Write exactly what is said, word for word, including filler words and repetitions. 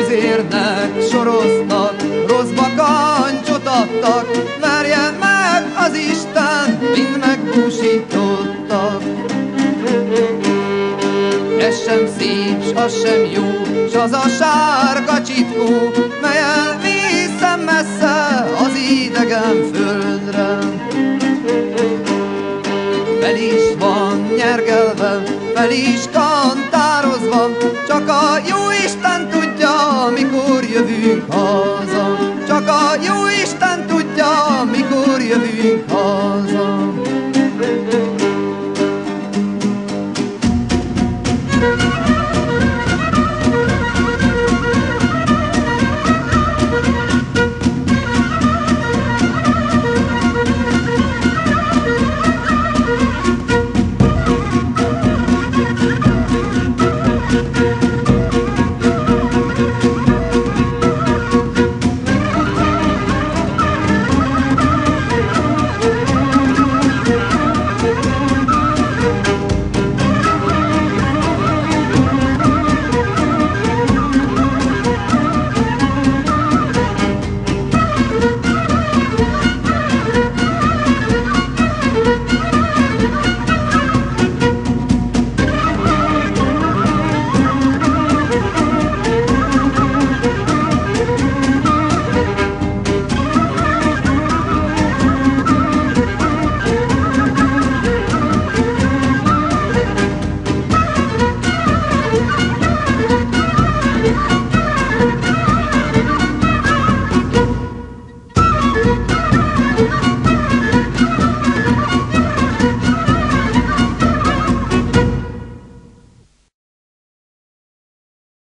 tüzérnek soroztak, rossz bakancsot adtak, verje meg az Isten, mind megbúsítottak. Ez sem szép, s az sem jó, s az a sárga csitkó, mely elviszem messze az idegen földre. Fel is van nyergelve, fel is kantározva, csak a Jóisten tudja, mikor jövünk haza. Csak a Jóisten tudja, mikor jövünk haza.